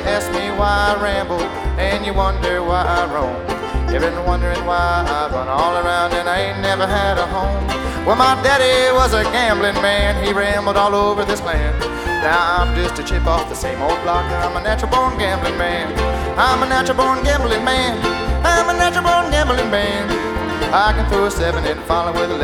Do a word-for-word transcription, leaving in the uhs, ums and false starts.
ask me why I ramble, and you wonder why I roam. You've been wondering why I run all around and I ain't never had a home. Well, my daddy was a gambling man, he rambled all over this land. Now I'm just a chip off the same old block, I'm a natural-born gambling man. I'm a natural-born gambling man. I'm a natural-born gambling man. I can throw a seven and follow with a